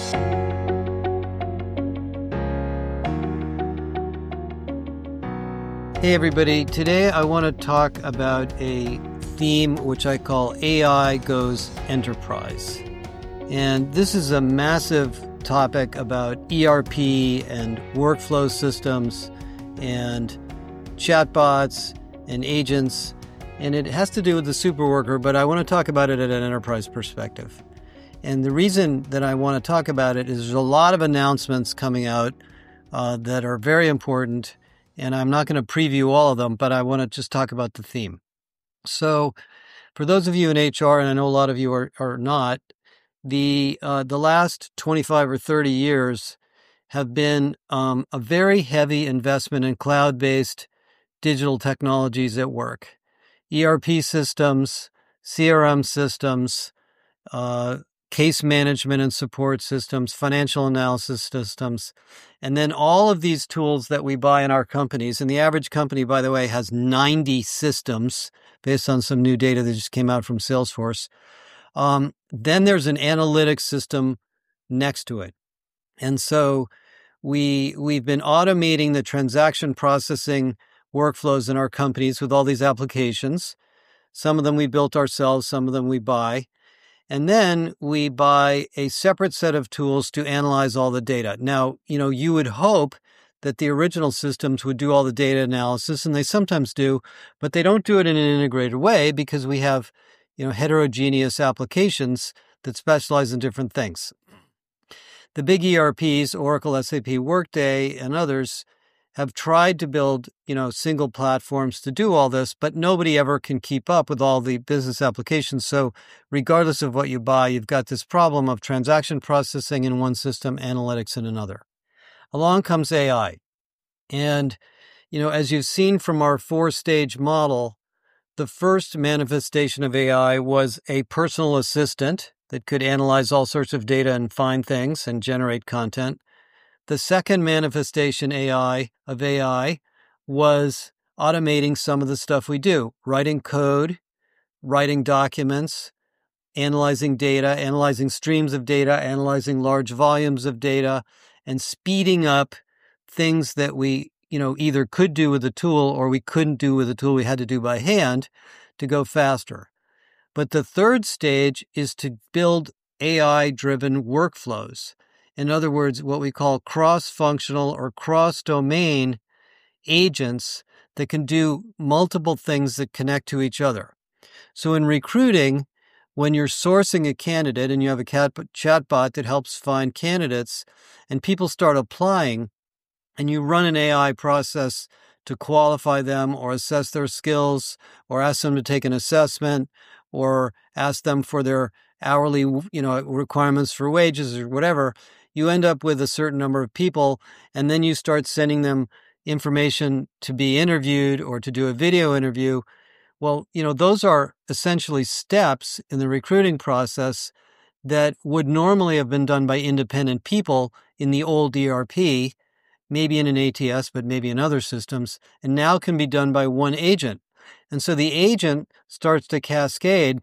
Hey everybody, today I want to talk about a theme which I call AI Goes Enterprise. And this is a massive topic about ERP and workflow systems and chatbots and agents, and it has to do with the superworker, but I want to talk about it at an enterprise perspective. And the reason that I want to talk about it is there's a lot of announcements coming out that are very important. And I'm not going to preview all of them, but I want to just talk about the theme. So for those of you in HR, and I know a lot of you are not, the last 25 or 30 years have been a very heavy investment in cloud-based digital technologies at work. ERP systems, CRM systems, case management and support systems, financial analysis systems, and then all of these tools that we buy in our companies. And the average company, by the way, has 90 systems based on some new data that just came out from Salesforce. Then there's an analytics system next to it. And so we've been automating the transaction processing workflows in our companies with all these applications. Some of them we built ourselves, some of them we buy. And then we buy a separate set of tools to analyze all the data. Now, you would hope that the original systems would do all the data analysis, and they sometimes do, but they don't do it in an integrated way because we have, heterogeneous applications that specialize in different things. The big ERPs, Oracle, SAP, Workday, and others have tried to build, single platforms to do all this, but nobody ever can keep up with all the business applications. So regardless of what you buy, you've got this problem of transaction processing in one system, analytics in another. Along comes AI. And, as you've seen from our 4-stage model, the first manifestation of AI was a personal assistant that could analyze all sorts of data and find things and generate content. The second manifestation of AI was automating some of the stuff we do, writing code, writing documents, analyzing data, analyzing streams of data, analyzing large volumes of data, and speeding up things that we, either could do with a tool or we couldn't do with a tool we had to do by hand to go faster. But the third stage is to build AI-driven workflows. In other words, what we call cross-functional or cross-domain agents that can do multiple things that connect to each other. So in recruiting, when you're sourcing a candidate and you have a chatbot that helps find candidates and people start applying and you run an AI process to qualify them or assess their skills or ask them to take an assessment or ask them for their hourly, requirements for wages or whatever, you end up with a certain number of people, and then you start sending them information to be interviewed or to do a video interview. Well, those are essentially steps in the recruiting process that would normally have been done by independent people in the old ERP, maybe in an ATS, but maybe in other systems, and now can be done by one agent. And so the agent starts to cascade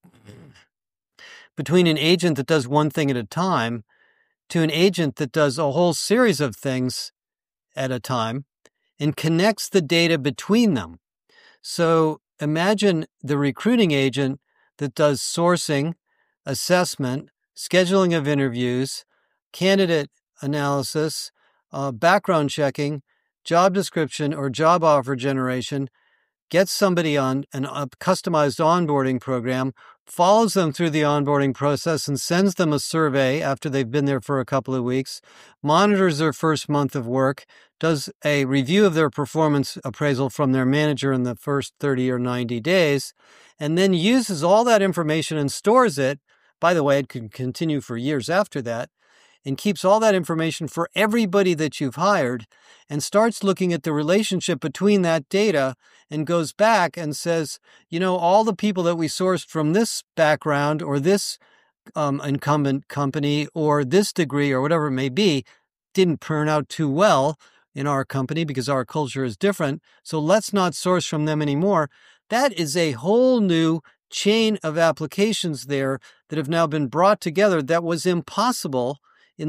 between an agent that does one thing at a time to an agent that does a whole series of things at a time and connects the data between them. So imagine the recruiting agent that does sourcing, assessment, scheduling of interviews, candidate analysis, background checking, job description or job offer generation, gets somebody on a customized onboarding program, follows them through the onboarding process and sends them a survey after they've been there for a couple of weeks, monitors their first month of work, does a review of their performance appraisal from their manager in the first 30 or 90 days, and then uses all that information and stores it. By the way, it can continue for years after that, and keeps all that information for everybody that you've hired and starts looking at the relationship between that data and goes back and says, all the people that we sourced from this background or this incumbent company or this degree or whatever it may be didn't turn out too well in our company because our culture is different. So let's not source from them anymore. That is a whole new chain of applications there that have now been brought together that was impossible in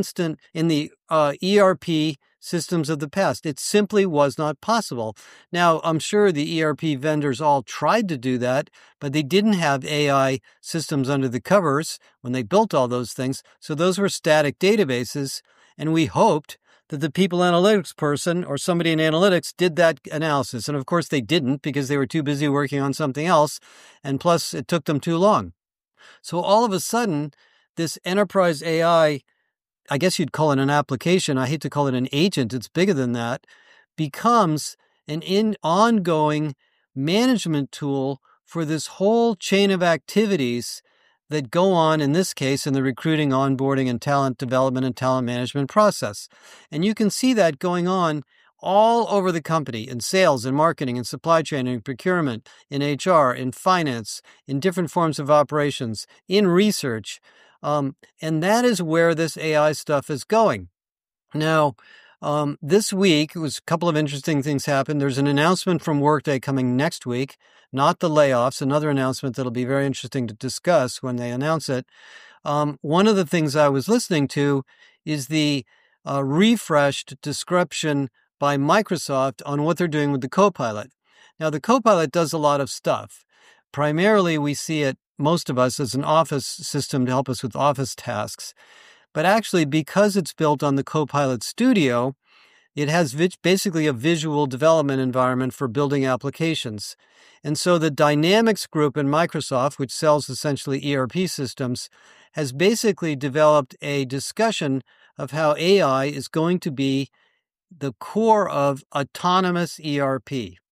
the ERP systems of the past. It simply was not possible. Now, I'm sure the ERP vendors all tried to do that, but they didn't have AI systems under the covers when they built all those things. So those were static databases, and we hoped that the people analytics person or somebody in analytics did that analysis. And of course they didn't, because they were too busy working on something else. And plus it took them too long. So all of a sudden, this enterprise AI, I guess you'd call it an application, I hate to call it an agent, it's bigger than that, becomes an ongoing management tool for this whole chain of activities that go on, in this case, in the recruiting, onboarding, and talent development and talent management process. And you can see that going on all over the company, in sales and marketing and supply chain and procurement, in HR, in finance, in different forms of operations, in research. And that is where this AI stuff is going. Now, this week, it was a couple of interesting things happened. There's an announcement from Workday coming next week, not the layoffs, another announcement that'll be very interesting to discuss when they announce it. One of the things I was listening to is the refreshed description by Microsoft on what they're doing with the Copilot. Now, the Copilot does a lot of stuff. Primarily, we see it, most of us, as an office system to help us with office tasks. But actually, because it's built on the Copilot Studio, it has basically a visual development environment for building applications. And so the Dynamics group in Microsoft, which sells essentially ERP systems, has basically developed a discussion of how AI is going to be the core of autonomous ERP.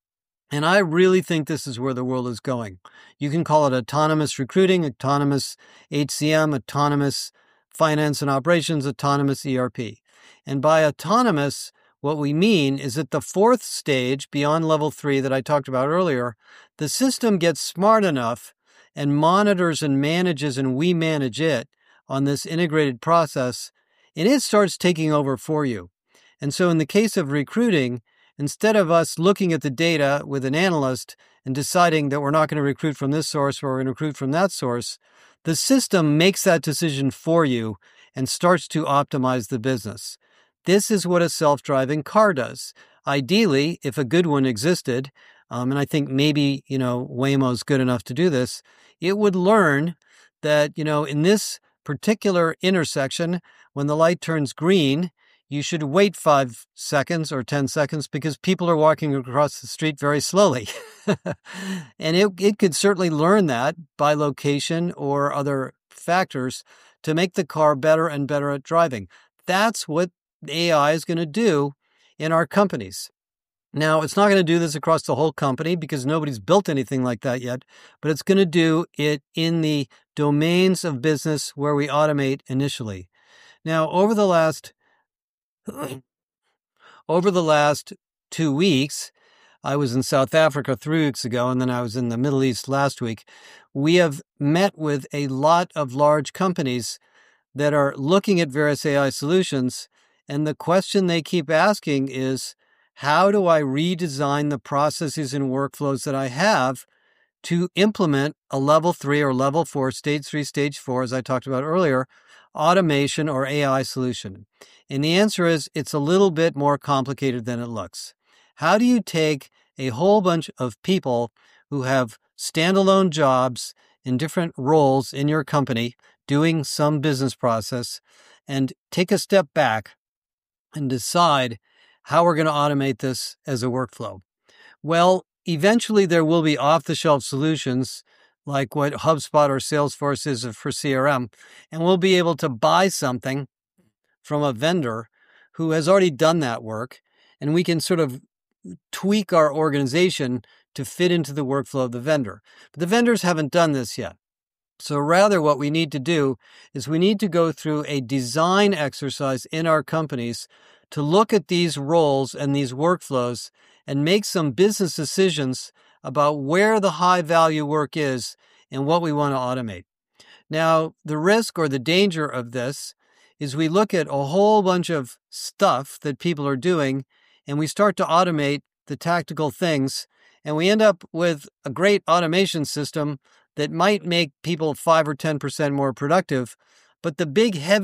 And I really think this is where the world is going. You can call it autonomous recruiting, autonomous HCM, autonomous finance and operations, autonomous ERP. And by autonomous, what we mean is at the fourth stage, beyond level 3 that I talked about earlier, the system gets smart enough and monitors and manages, and we manage it on this integrated process, and it starts taking over for you. And so in the case of recruiting, instead of us looking at the data with an analyst and deciding that we're not going to recruit from this source or we're going to recruit from that source, the system makes that decision for you and starts to optimize the business. This is what a self-driving car does. Ideally, if a good one existed, and I think maybe, Waymo's good enough to do this, it would learn that, in this particular intersection, when the light turns green, you should wait 5 seconds or 10 seconds because people are walking across the street very slowly. And it could certainly learn that by location or other factors to make the car better and better at driving. That's what AI is going to do in our companies. Now, it's not going to do this across the whole company because nobody's built anything like that yet, but it's going to do it in the domains of business where we automate initially. Now, over the last 2 weeks, I was in South Africa 3 weeks ago, and then I was in the Middle East last week. We have met with a lot of large companies that are looking at various AI solutions, and the question they keep asking is, how do I redesign the processes and workflows that I have to implement a level 3 or level 4, stage 3, stage 4, as I talked about earlier, automation or AI solution? And the answer is, it's a little bit more complicated than it looks. How do you take a whole bunch of people who have standalone jobs in different roles in your company doing some business process and take a step back and decide how we're going to automate this as a workflow? Well, eventually there will be off-the-shelf solutions like what HubSpot or Salesforce is for CRM, and we'll be able to buy something from a vendor who has already done that work, and we can sort of tweak our organization to fit into the workflow of the vendor. But the vendors haven't done this yet. So rather what we need to do is we need to go through a design exercise in our companies to look at these roles and these workflows and make some business decisions about where the high value work is and what we want to automate. Now, the risk or the danger of this is we look at a whole bunch of stuff that people are doing and we start to automate the tactical things, and we end up with a great automation system that might make people 5 or 10% more productive, but the big, heavy,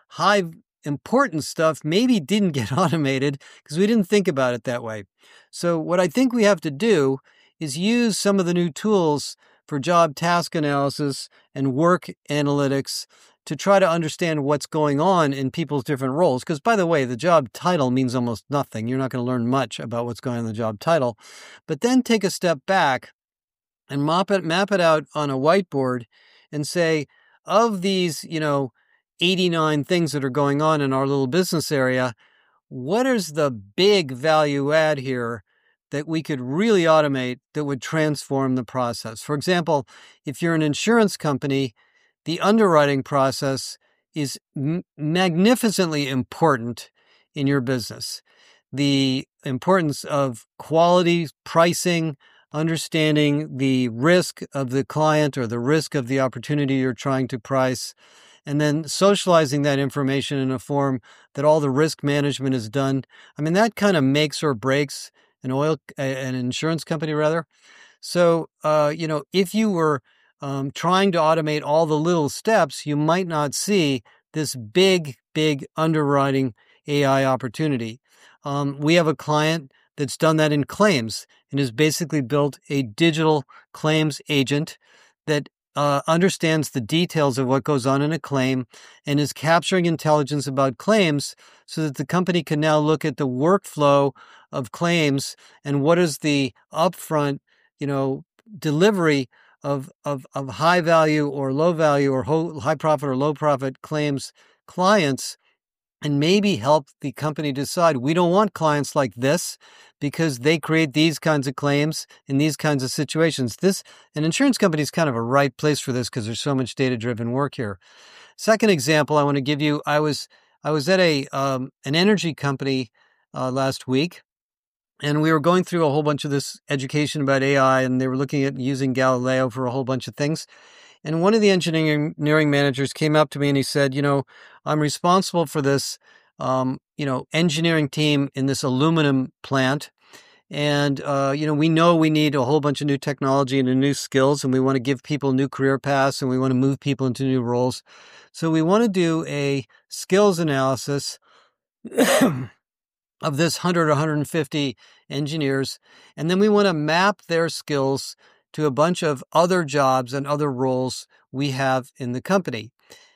high important stuff maybe didn't get automated because we didn't think about it that way. So what I think we have to do is use some of the new tools for job task analysis and work analytics to try to understand what's going on in people's different roles. Because, by the way, the job title means almost nothing. You're not going to learn much about what's going on in the job title. But then take a step back and map it out on a whiteboard and say, of these, 89 things that are going on in our little business area, what is the big value add here that we could really automate that would transform the process? For example, if you're an insurance company, the underwriting process is magnificently important in your business. The importance of quality, pricing, understanding the risk of the client or the risk of the opportunity you're trying to price, and then socializing that information in a form that all the risk management is done. I mean, that kind of makes or breaks an insurance company rather. So, if you were trying to automate all the little steps, you might not see this big underwriting AI opportunity. We have a client that's done that in claims and has basically built a digital claims agent that understands the details of what goes on in a claim and is capturing intelligence about claims so that the company can now look at the workflow of claims and what is the upfront, delivery of high value or low value or high profit or low profit claims clients, and maybe help the company decide we don't want clients like this because they create these kinds of claims in these kinds of situations. An insurance company is kind of a right place for this because there's so much data-driven work here. Second example I want to give you, I was at an energy company last week, and we were going through a whole bunch of this education about AI, and they were looking at using Galileo for a whole bunch of things. And one of the engineering managers came up to me and he said, I'm responsible for this, engineering team in this aluminum plant. And, we know we need a whole bunch of new technology and new skills, and we want to give people new career paths, and we want to move people into new roles. So we want to do a skills analysis of this 100 or 150 engineers, and then we want to map their skills to a bunch of other jobs and other roles we have in the company.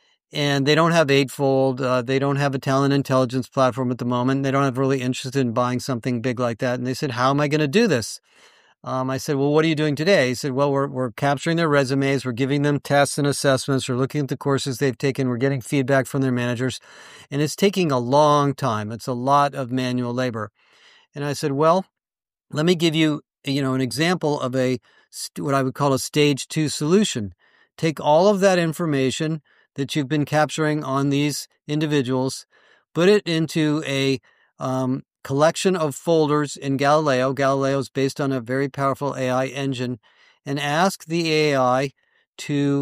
And they don't have Eightfold. They don't have a talent intelligence platform at the moment. They don't have really interested in buying something big like that. And they said, how am I going to do this? I said, well, what are you doing today? He said, well, we're capturing their resumes. We're giving them tests and assessments. We're looking at the courses they've taken. We're getting feedback from their managers. And it's taking a long time. It's a lot of manual labor. And I said, well, let me give you, an example of what I would call a stage 2 solution. Take all of that information that you've been capturing on these individuals, put it into a collection of folders in Galileo. Galileo is based on a very powerful AI engine, and ask the AI to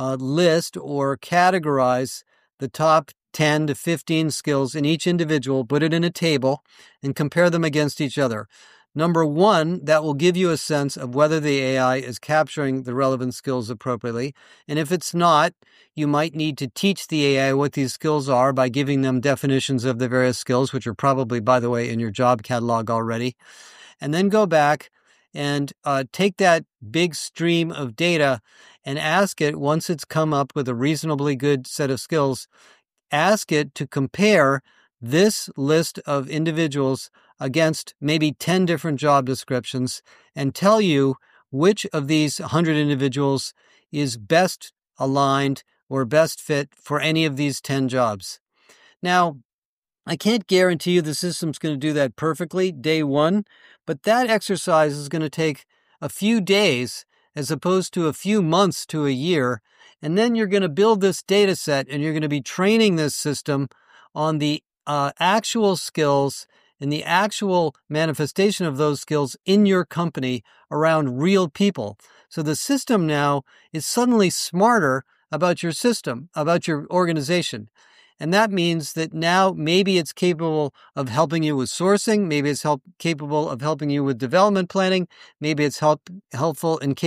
list or categorize the top 10 to 15 skills in each individual, put it in a table, and compare them against each other. Number one, that will give you a sense of whether the AI is capturing the relevant skills appropriately. And if it's not, you might need to teach the AI what these skills are by giving them definitions of the various skills, which are probably, by the way, in your job catalog already. And then go back and take that big stream of data and ask it, once it's come up with a reasonably good set of skills, ask it to compare this list of individuals against maybe 10 different job descriptions and tell you which of these 100 individuals is best aligned or best fit for any of these 10 jobs. Now, I can't guarantee you the system's going to do that perfectly day one, but that exercise is going to take a few days as opposed to a few months to a year. And then you're going to build this data set and you're going to be training this system on the actual skills and the actual manifestation of those skills in your company around real people. So the system now is suddenly smarter about your system, about your organization. And that means that now maybe it's capable of helping you with sourcing. Maybe it's capable of helping you with development planning. Maybe it's helpful and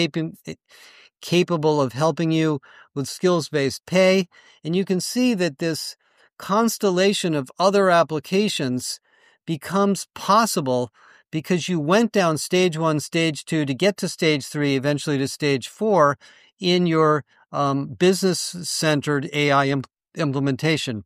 capable of helping you with skills-based pay. And you can see that this constellation of other applications becomes possible because you went down stage 1, stage 2 to get to stage 3, eventually to stage 4 in your business-centered AI implementation.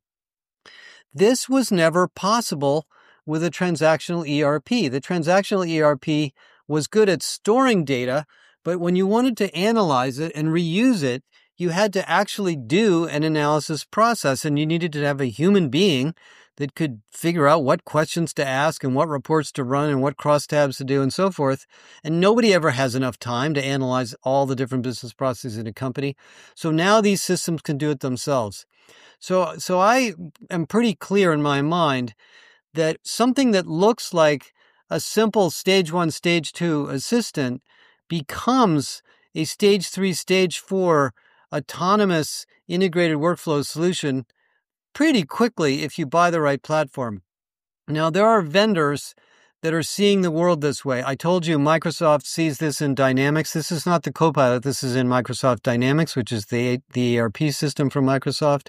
This was never possible with a transactional ERP. The transactional ERP was good at storing data, but when you wanted to analyze it and reuse it, you had to actually do an analysis process, and you needed to have a human being that could figure out what questions to ask and what reports to run and what crosstabs to do and so forth. And nobody ever has enough time to analyze all the different business processes in a company. So now these systems can do it themselves. So I am pretty clear in my mind that something that looks like a simple stage 1, stage 2 assistant becomes a stage 3, stage 4 autonomous integrated workflow solution pretty quickly if you buy the right platform. Now, there are vendors that are seeing the world this way. I told you Microsoft sees this in Dynamics. This is not the Copilot. This is in Microsoft Dynamics, which is the ERP system from Microsoft.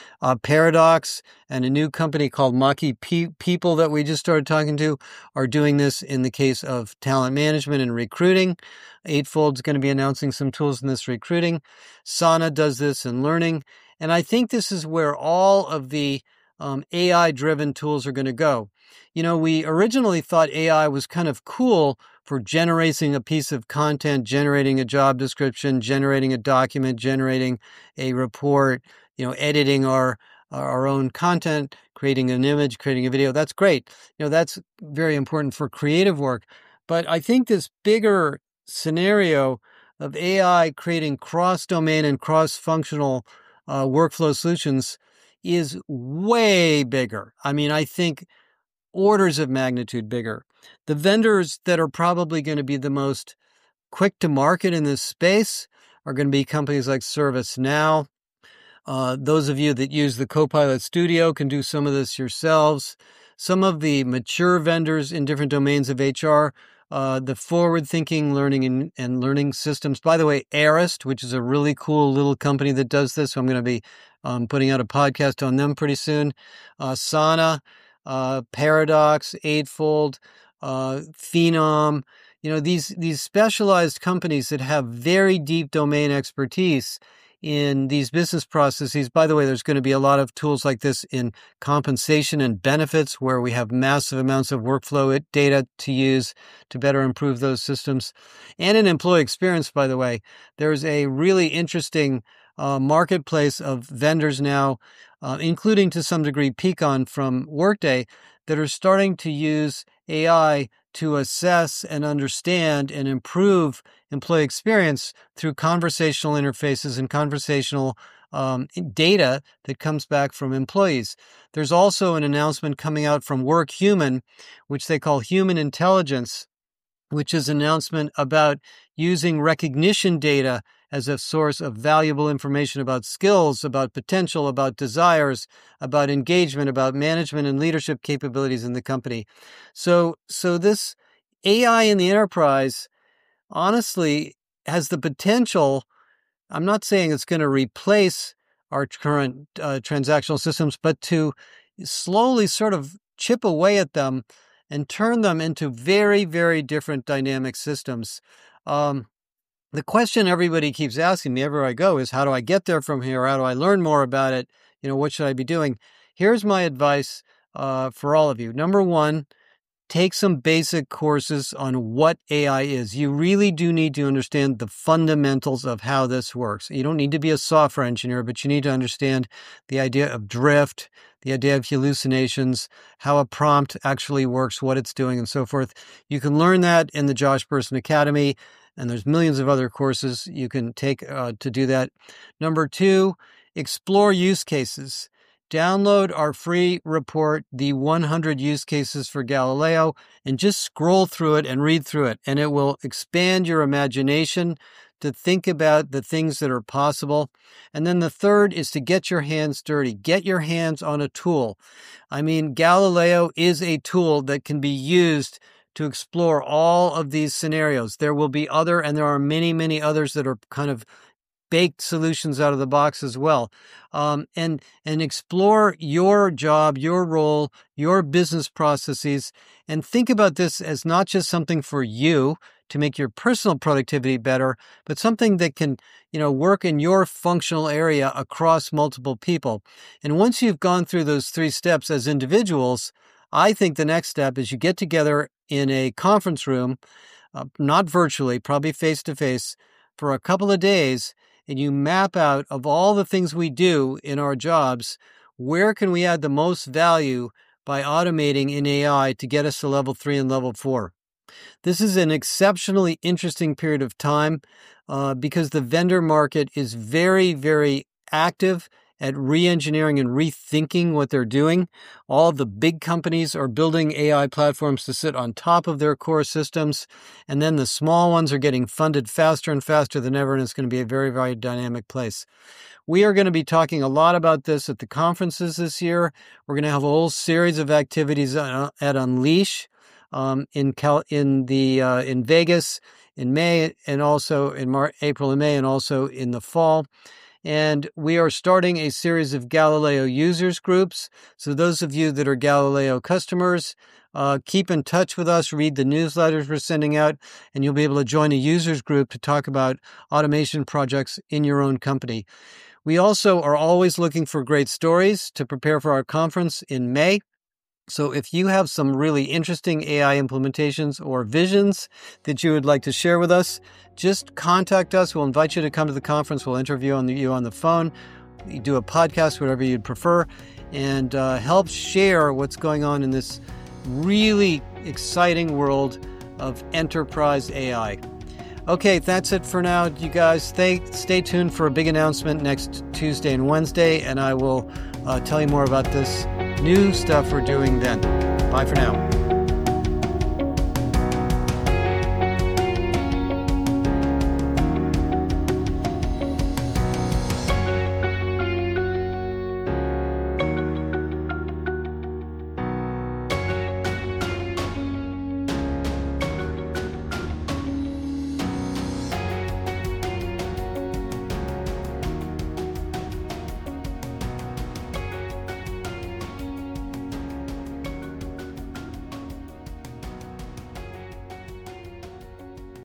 Paradox and a new company called Maki People that we just started talking to are doing this in the case of talent management and recruiting. Eightfold's going to be announcing some tools in this recruiting. Sana does this in learning. And I think this is where all of the AI-driven tools are going to go. You know, we originally thought AI was kind of cool for generating a piece of content, generating a job description, generating a document, generating a report, editing our own content, creating an image, creating a video. That's great. That's very important for creative work. But I think this bigger scenario of AI creating cross-domain and cross-functional workflow solutions is way bigger. I mean, I think orders of magnitude bigger. The vendors that are probably going to be the most quick to market in this space are going to be companies like ServiceNow. Those of you that use the Copilot Studio can do some of this yourselves. Some of the mature vendors in different domains of HR, the forward-thinking learning and learning systems. By the way, Arist, which is a really cool little company that does this, so I'm going to be putting out a podcast on them pretty soon. Sana, Paradox, Eightfold, Phenom. These specialized companies that have very deep domain expertise in these business processes. By the way, there's going to be a lot of tools like this in compensation and benefits where we have massive amounts of workflow data to use to better improve those systems. And in employee experience, by the way, there's a really interesting marketplace of vendors now, including to some degree Peakon from Workday, that are starting to use AI to assess and understand and improve employee experience through conversational interfaces and conversational data that comes back from employees. There's also an announcement coming out from WorkHuman, which they call Human Intelligence, which is an announcement about using recognition data as a source of valuable information about skills, about potential, about desires, about engagement, about management and leadership capabilities in the company. So this AI in the enterprise, honestly, has the potential. I'm not saying it's going to replace our current transactional systems, but to slowly sort of chip away at them and turn them into very, very different dynamic systems. The question everybody keeps asking me everywhere I go is, how do I get there from here? How do I learn more about it? What should I be doing? Here's my advice for all of you. Number one, take some basic courses on what AI is. You really do need to understand the fundamentals of how this works. You don't need to be a software engineer, but you need to understand the idea of drift, the idea of hallucinations, how a prompt actually works, what it's doing, and so forth. You can learn that in the Josh Bersin Academy, and there's millions of other courses you can take to do that. Number two, explore use cases. Download our free report, the 100 use cases for Galileo, and just scroll through it and read through it. And it will expand your imagination to think about the things that are possible. And then the third is to get your hands dirty. Get your hands on a tool. I mean, Galileo is a tool that can be used to explore all of these scenarios. There will be and there are many, many others that are kind of baked solutions out of the box as well. And explore your job, your role, your business processes, and think about this as not just something for you to make your personal productivity better, but something that can, work in your functional area across multiple people. And once you've gone through those 3 steps as individuals, I think the next step is you get together in a conference room, not virtually, probably face-to-face, for a couple of days, and you map out of all the things we do in our jobs, where can we add the most value by automating in AI to get us to level 3 and level 4. This is an exceptionally interesting period of time because the vendor market is very, very active at re-engineering and rethinking what they're doing. All the big companies are building AI platforms to sit on top of their core systems, and then the small ones are getting funded faster and faster than ever, and it's going to be a very, very dynamic place. We are going to be talking a lot about this at the conferences this year. We're going to have a whole series of activities at Unleash in Vegas in May, and also in April and May, and also in the fall. And we are starting a series of Galileo users groups. So those of you that are Galileo customers, keep in touch with us, read the newsletters we're sending out, and you'll be able to join a users group to talk about automation projects in your own company. We also are always looking for great stories to prepare for our conference in May. So if you have some really interesting AI implementations or visions that you would like to share with us, just contact us. We'll invite you to come to the conference. We'll interview you on the phone. You do a podcast, whatever you'd prefer, and help share what's going on in this really exciting world of enterprise AI. Okay, that's it for now, you guys. Stay tuned for a big announcement next Tuesday and Wednesday, and I will tell you more about this new stuff we're doing then. Bye for now.